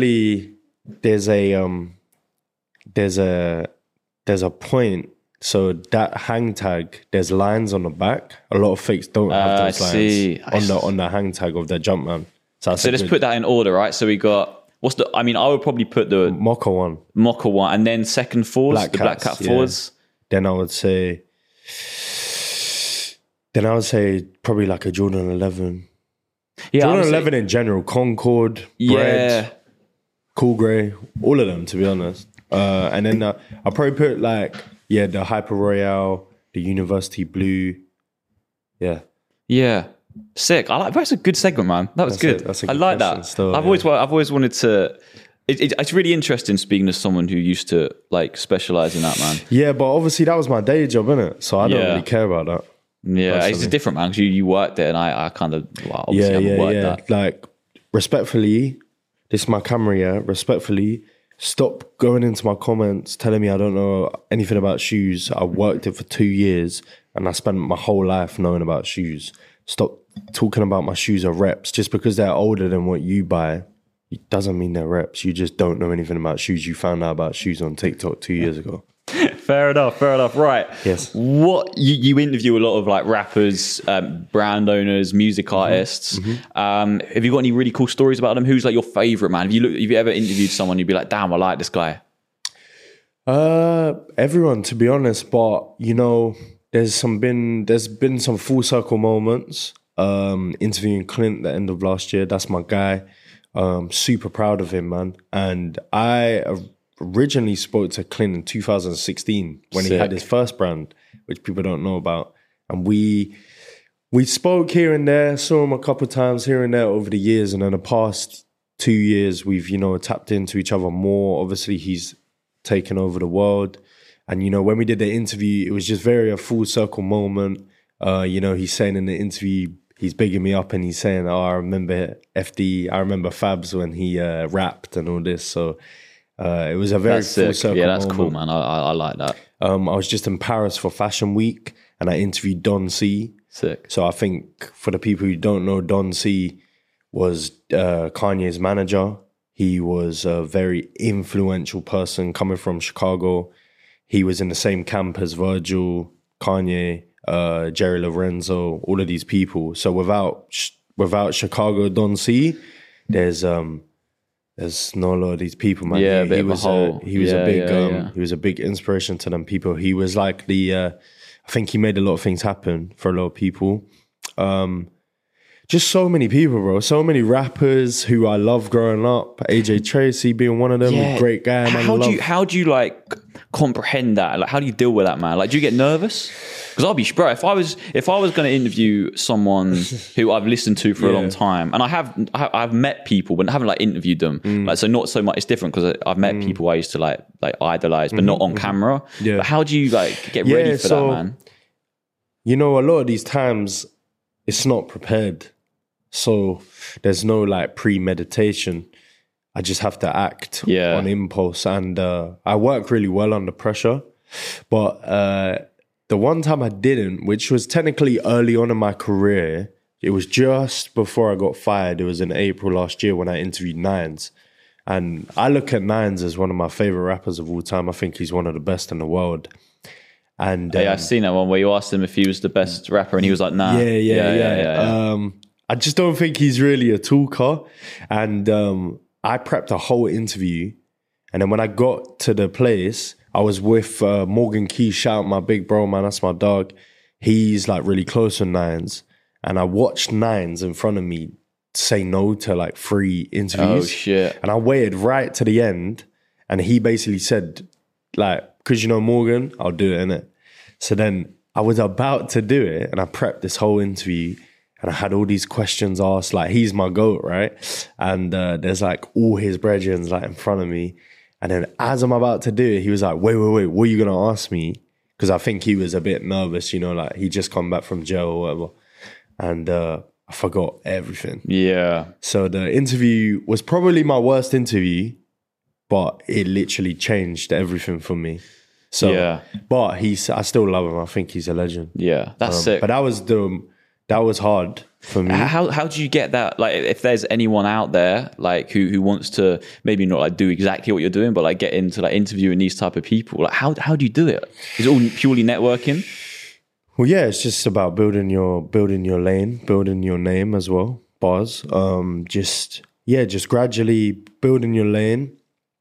a point. So that hang tag, there's lines on the back. A lot of fakes don't have those lines on the hang tag of their Jumpman. So let's put that in order, right? So we got I would probably put the Mocha one, and then second fours, the Black Cat fours. Yeah. Then I would say probably like a Jordan 11. Yeah, Jordan 11 in general, Concord, Bread, Cool Grey, all of them, to be honest. And then I'll probably put the Hyper Royale, the University Blue. Yeah. Yeah. Sick. That's a good segment, man. That was good. I like that. Still, I've always wanted to. It's really interesting speaking to someone who used to specialize in that, man. Yeah, but obviously that was my day job, innit? So I don't really care about that. Yeah, personally. It's different, man, because you worked it and I kind of, obviously haven't worked that. Like, respectfully, this is my camera, respectfully, stop going into my comments telling me I don't know anything about shoes. I worked it for 2 years and I spent my whole life knowing about shoes. Stop talking about my shoes are reps. Just because they're older than what you buy, it doesn't mean they're reps. You just don't know anything about shoes. You found out about shoes on TikTok 2 years ago. Fair enough. Right. Yes. What you interview a lot of rappers, brand owners, music artists. Mm-hmm. Have you got any really cool stories about them? Who's your favorite, man? Have you ever interviewed someone you'd be like, damn, I like this guy? Everyone, to be honest, but there's been some full circle moments. Interviewing Clint at the end of last year, that's my guy. Super proud of him, man. And I originally spoke to Clint in 2016 when he had his first brand, which people don't know about. And we spoke here and there, saw him a couple of times here and there over the years. And in the past 2 years, we've, tapped into each other more. Obviously, he's taken over the world. And, when we did the interview, it was just a full circle moment. He's saying in the interview, he's bigging me up and he's saying, "Oh, I remember Fabs when he rapped and all this." So it was a very full circle. Yeah, that's moment. cool, man. I like that. I was just in Paris for Fashion Week and I interviewed Don C. Sick. So I think for the people who don't know, Don C was Kanye's manager. He was a very influential person coming from Chicago. He was in the same camp as Virgil, Kanye, Jerry Lorenzo, all of these people. So without Chicago Don C, there's not a lot of these people, man. Yeah, he was a big inspiration to them people. He was like I think he made a lot of things happen for a lot of people. Just so many people, bro. So many rappers who I love growing up. AJ Tracy being one of them, great guy. Man, how do you like comprehend that? Like, how do you deal with that, man? Like, do you get nervous? Because I'll be, bro. If I was going to interview someone who I've listened to for a long time, and I've met people, but I haven't like interviewed them. Like, so not so much. It's different because I've met people I used to like idolize, but not on camera. Yeah. But how do you like get ready for that, man? You know, a lot of these times it's not prepared. So there's no like premeditation. I just have to act on impulse. And I work really well under pressure. But the one time I didn't, which was technically early on in my career, it was just before I got fired. It was in April last year when I interviewed Nines. And I look at Nines as one of my favorite rappers of all time. I think he's one of the best in the world. And I've seen that one where you asked him if he was the best rapper and he was like, nah. Yeah. I just don't think he's really a talker. And I prepped a whole interview. And then when I got to the place, I was with Morgan Key. Shout out my big bro, man. That's my dog. He's like really close with Nines. And I watched Nines in front of me say no to like 3 interviews. Oh, shit. And I waited right to the end. And he basically said, like, because you know Morgan, I'll do it, innit? So then I was about to do it. And I prepped this whole interview. And I had all these questions asked, like, he's my GOAT, right? And there's like all his brethren like in front of me. And then as I'm about to do it, he was like, wait, what are you going to ask me? Because I think he was a bit nervous, you know, like he just come back from jail or whatever. And I forgot everything. Yeah. So the interview was probably my worst interview, but it literally changed everything for me. So, but I still love him. I think he's a legend. Yeah, that's sick. But that was hard for me. How do you get that? Like, if there's anyone out there like who wants to maybe not like do exactly what you're doing, but like get into like interviewing these type of people, like how do you do it? Is it all purely networking? Well, yeah, it's just about building your lane, building your name as well. Bars. Just gradually building your lane.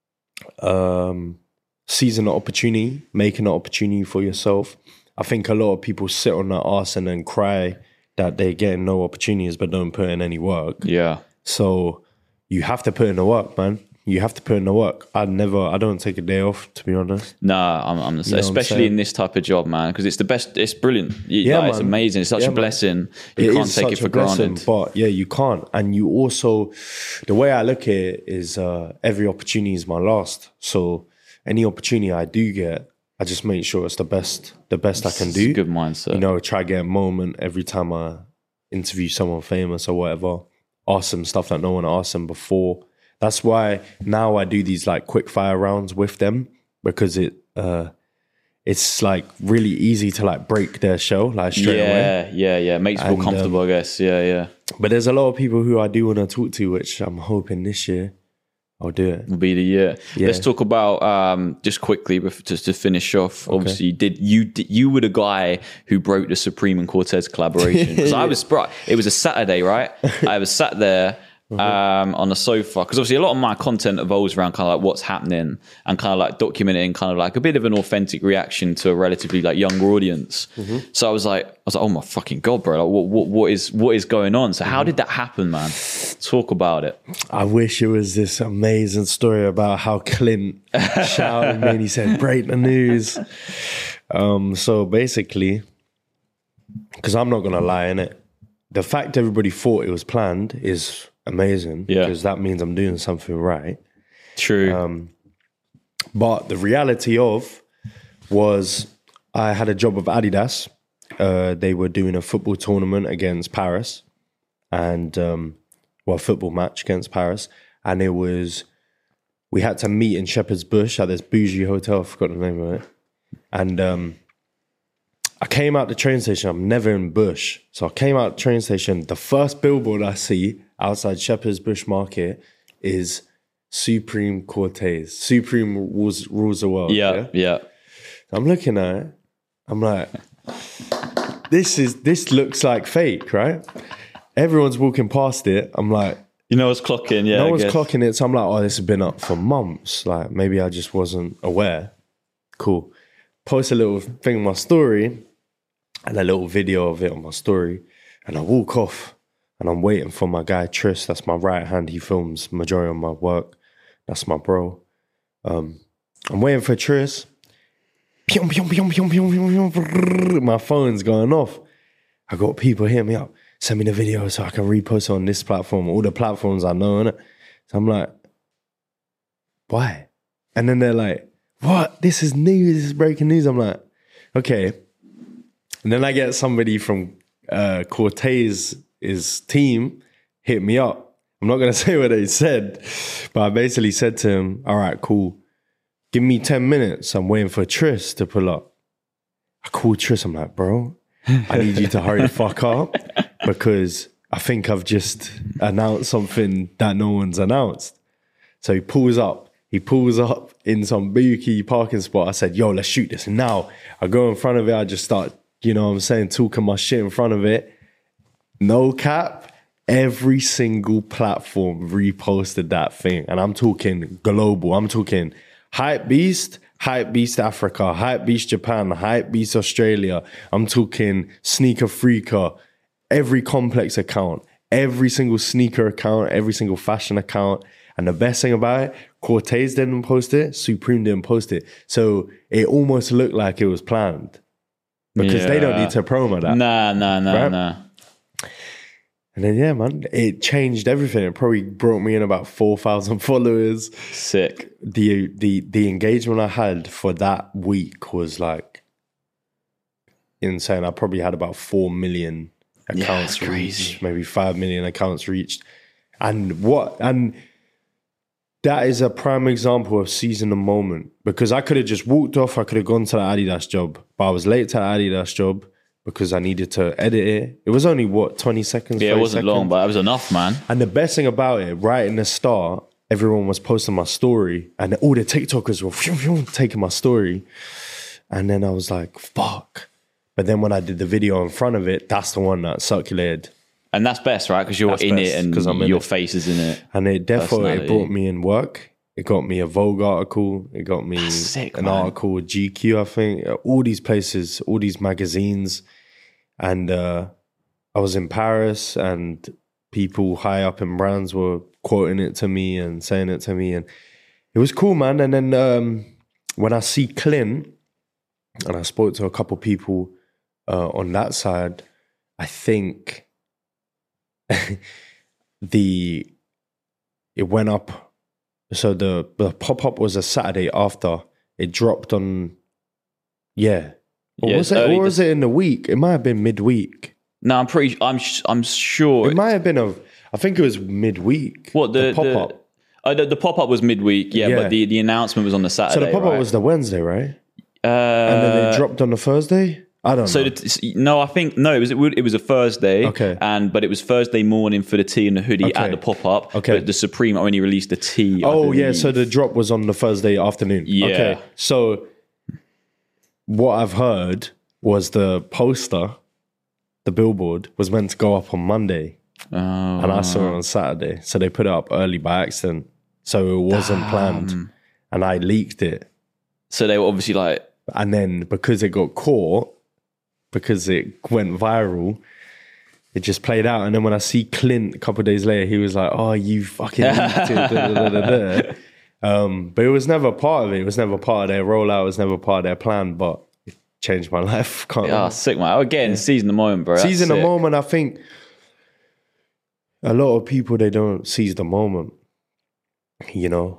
Seizing an opportunity, making an opportunity for yourself. I think a lot of people sit on their arse and then cry that they're getting no opportunities but don't put in any work. Yeah. So you have to put in the work, man. You have to put in the work. I don't take a day off, to be honest. Nah, I'm the same. Especially in this type of job, man, because it's the best. It's brilliant. It's amazing. It's such a blessing. You can't take it for granted. But yeah, you can't. And you also, the way I look at it is every opportunity is my last. So any opportunity I do get, I just make sure it's the best I can do. It's a good mindset. You know, try to get a moment every time I interview someone famous or whatever. Ask them stuff that no one asked them before. That's why now I do these like quick fire rounds with them, because it's like really easy to like break their show like straight away. Yeah. Makes you feel comfortable, I guess. Yeah. But there's a lot of people who I do want to talk to, which I'm hoping this year I'll do it. Will be the year. Yeah. Let's talk about just quickly just to finish off. Okay. Obviously, you were the guy who broke the Supreme and Cortez collaboration. Because it was a Saturday, right? I was sat there on the sofa, because obviously a lot of my content evolves around kind of like what's happening and kind of like documenting kind of like a bit of an authentic reaction to a relatively like younger audience. So I was like, oh my fucking God, bro, like what is going on? So how did that happen, man? Talk about it. I wish it was this amazing story about how Clint shouted me and he said, break the news. So basically, because I'm not going to lie, innit? The fact everybody thought it was planned is amazing, because that means I'm doing something right. True. But the reality was I had a job with Adidas, they were doing a football tournament against Paris, and a football match against Paris, and we had to meet in Shepherd's Bush at this bougie hotel. I forgot the name of it, and I came out the train station. I'm never in Bush, so I came out the train station. The first billboard I see outside Shepherd's Bush Market is Supreme Cortez. Supreme rules the world. Yeah. I'm looking at it. I'm like, this looks like fake, right? Everyone's walking past it. I'm like, I was clocking, yeah. No one's clocking it. So I'm like, oh, this has been up for months. Like, maybe I just wasn't aware. Cool. Post a little thing on my story and a little video of it on my story. And I walk off and I'm waiting for my guy, Tris. That's my right hand. He films majority of my work. That's my bro. I'm waiting for Tris. My phone's going off. I got people hitting me up. Send me the video so I can repost it on this platform. All the platforms I know, innit? So I'm like, why? And then they're like, what? This is news. This is breaking news. I'm like, okay. And then I get somebody from Cortez's team hit me up. I'm not going to say what they said, but I basically said to him, all right, cool. Give me 10 minutes. I'm waiting for Tris to pull up. I called Tris. I'm like, bro, I need you to hurry the fuck up because I think I've just announced something that no one's announced. So he pulls up in some bookie parking spot. I said, yo, let's shoot this now. I go in front of it. I just start, talking my shit in front of it. No cap. Every single platform reposted that thing. And I'm talking global. I'm talking Hypebeast Africa, Hypebeast Japan, Hypebeast Australia. I'm talking Sneaker Freaker, every complex account, every single sneaker account, every single fashion account. And the best thing about it, Cortez didn't post it, Supreme didn't post it. So it almost looked like it was planned because they don't need to promo that. Nah. And then, yeah, man, it changed everything. It probably brought me in about 4,000 followers. Sick. The engagement I had for that week was like insane. I probably had about 4 million accounts reached, maybe 5 million accounts reached. And that is a prime example of seizing the moment because I could have just walked off. I could have gone to the Adidas job, but I was late to the Adidas job because I needed to edit it. It was only, 20 seconds? Yeah, it wasn't long, but it was enough, man. And the best thing about it, right in the start, everyone was posting my story and all the TikTokers were taking my story. And then I was like, fuck. But then when I did the video in front of it, that's the one that circulated. And that's best, right? Because you're in it and your face is in it. And it brought me in work. It got me a Vogue article. It got me article with GQ, I think. All these places, all these magazines. And I was in Paris and people high up in brands were quoting it to me and saying it to me. And it was cool, man. And then when I see Clint, and I spoke to a couple people on that side, I think it went up. So the pop-up was a Saturday after. It dropped on, Or was it in the week? It might have been midweek. No, I'm sure. It might have been I think it was midweek. What, the pop-up? The pop-up was midweek, but the announcement was on the Saturday. So the pop-up was the Wednesday, right? And then they dropped on the Thursday? I don't know. It was a Thursday. Okay. But it was Thursday morning for the tee and the hoodie at the pop-up. Okay. But the Supreme only released the tee. So the drop was on the Thursday afternoon. Yeah. Okay. So what I've heard was the poster, the billboard, was meant to go up on Monday. Oh. And I saw it on Saturday. So they put it up early by accident. So it wasn't planned. And I leaked it. So they were obviously like... And then because it got caught, because it went viral, it just played out. And then when I see Clint a couple of days later, he was like, oh, you fucking leaked it. But it was never part of it. It was never part of their rollout. It was never part of their plan. But it changed my life. Sick, man. Again, seizing the moment, bro. Seizing the moment, I think a lot of people, they don't seize the moment. You know?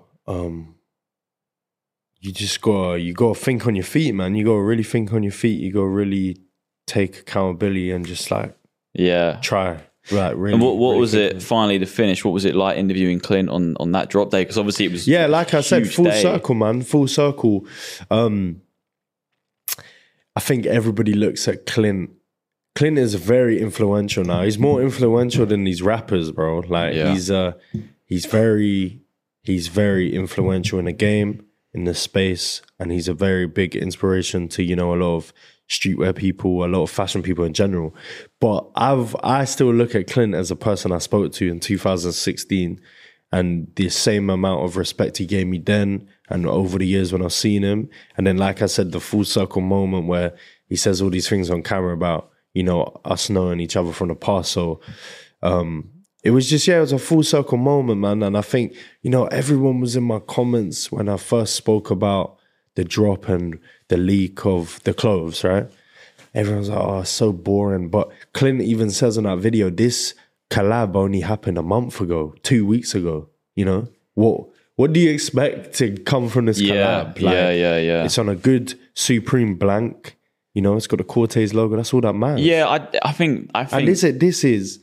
You just gotta think on your feet, man. You gotta really think on your feet. You gotta really take accountability and just like Yeah. try. Like really. And what really was quickly. it finally to finish? What was it like interviewing Clint on that drop day? Because obviously it was Yeah, like I said, huge full day. circle, man, full circle. I think everybody looks at Clint. Clint is very influential now. He's more influential than these rappers, bro. Like Yeah. he's very influential in the game, in the space, and he's a very big inspiration to, you know, a lot of streetwear people, a lot of fashion people in general. But I still look at Clint as a person I spoke to in 2016, and the same amount of respect he gave me then and over the years when I've seen him. And then, like I said, the full circle moment where he says all these things on camera about, you know, us knowing each other from the past. So it was just, it was a full circle moment, man. And I think, you know, everyone was in my comments when I first spoke about the drop and the leak of the clothes, right? Everyone's like, oh, it's so boring. But Clint even says in that video, this collab only happened a month ago, 2 weeks ago, you know? What do you expect to come from this collab? Yeah. It's on a good Supreme blank, you know, it's got a Cortez logo. That's all that matters. Yeah, I think And this is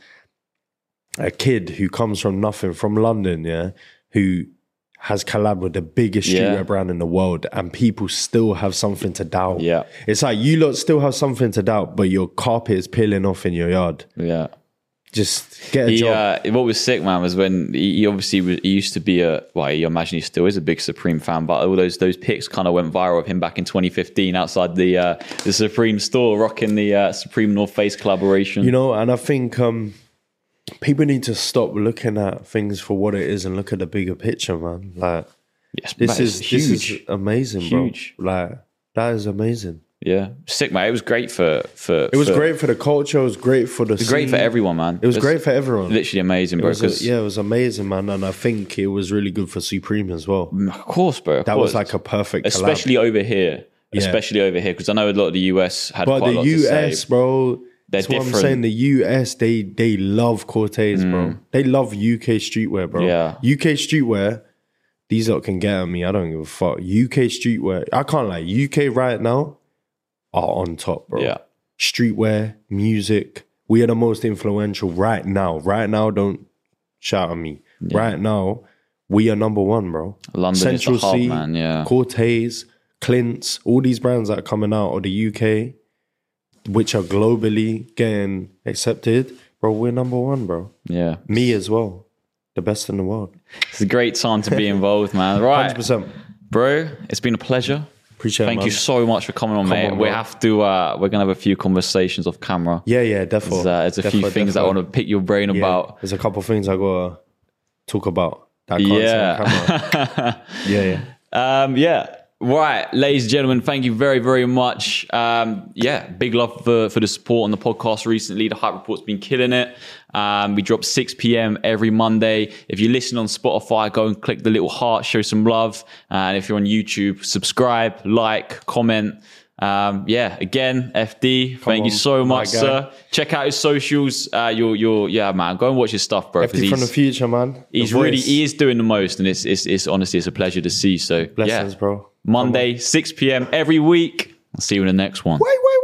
a kid who comes from nothing, from London, yeah, who has collabed with the biggest streetwear brand in the world, and people still have something to doubt. Yeah. It's like you lot still have something to doubt, but your carpet is peeling off in your yard. Yeah. Just get a job. What was sick, man, was when he obviously he used to be I imagine he still is a big Supreme fan, but all those pics kind of went viral of him back in 2015 outside the Supreme store, rocking the Supreme North Face collaboration. You know, and I think people need to stop looking at things for what it is and look at the bigger picture, man. Like, yes, this is huge. amazing, Huge. bro. Like, that is amazing. Yeah, sick, mate. It was great for. It was great for the culture. It was great for the. It was great for everyone, man. It was great for everyone. Literally amazing, bro. It was amazing, man, and I think it was really good for Supreme as well. Of course, bro. That was like a perfect, especially collab. over here. Yeah. Especially over here, because I know a lot of the US had But quite a lot the to say. US, bro. They're That's what I'm different. saying. The US, they love Cortez, bro. They love UK streetwear, bro. Yeah. UK streetwear. These lot can get at me. I don't give a fuck. UK streetwear. I can't lie. UK right now are on top, bro. Yeah. Streetwear, music. We are the most influential right now. Right now, don't shout at me. Yeah. Right now, we are number one, bro. London Central is the hub, C, man. Yeah. Cortez, Clint's, all these brands that are coming out of the UK, which are globally getting accepted, bro, we're number one, bro. Yeah. Me as well. The best in the world. It's a great time to be involved, man. Right. 100%. Bro, it's been a pleasure. Appreciate it, Thank man. you so much for coming on, mate. on, We bro. have to, we're going to have a few conversations off camera. Yeah, definitely. There's a few things I want to pick your brain about. There's a couple of things I got to talk about that I can't say on camera. Yeah. Right, ladies and gentlemen, thank you very, very much. Big love for the support on the podcast recently. The Hype Report's been killing it. We drop 6 p.m. every Monday. If you listen on Spotify, go and click the little heart, show some love. And if you're on YouTube, subscribe, like, comment. Again, FD, thank you so much, sir. Check out his socials. Man, go and watch his stuff, bro. FD from the future, man. He is doing the most, and it's honestly, it's a pleasure to see. So Blessings, bro. Monday, 6 p.m. every week. I'll see you in the next one. Wait.